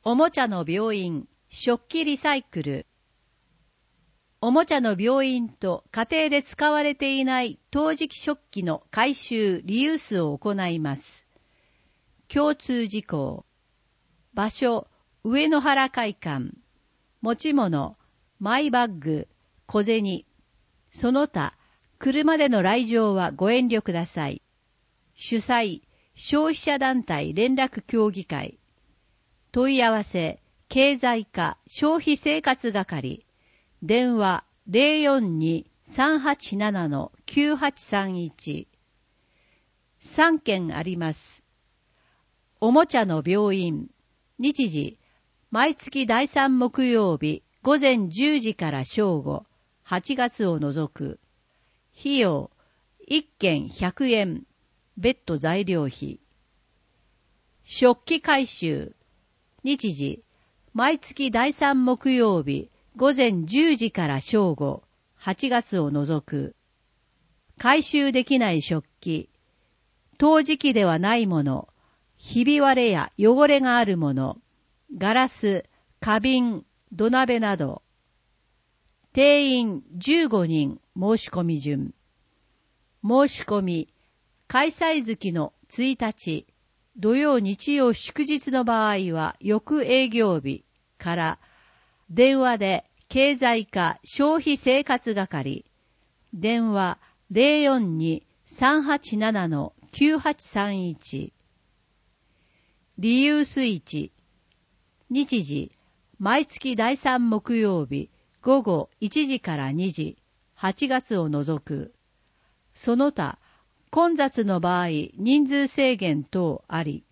おもちゃの病院、食器リサイクル。おもちゃの病院と家庭で使われていない陶磁器食器の回収・リユースを行います。共通事項。場所、上野原会館。持ち物、マイバッグ、小銭。その他、車での来場はご遠慮ください。主催、消費者団体連絡協議会。問い合わせ、経済課消費生活係。電話 042-387-9831。3件あります。おもちゃの病院。日時、毎月第3木曜日午前10時から正午、8月を除く。費用、1件100円。別途材料費。食器回収。日時、毎月第3木曜日午前10時から正午、8月を除く。回収できない食器。陶磁器ではないもの。ひび割れや汚れがあるもの。ガラス、花瓶、土鍋など。定員15人申し込み順。申し込み。開催月の1日、土曜日曜祝日の場合は翌営業日から電話で経済課消費生活係電話 042-387-9831 リユース1日時毎月第3木曜日午後1時から2時8月を除くその他混雑の場合人数制限等あり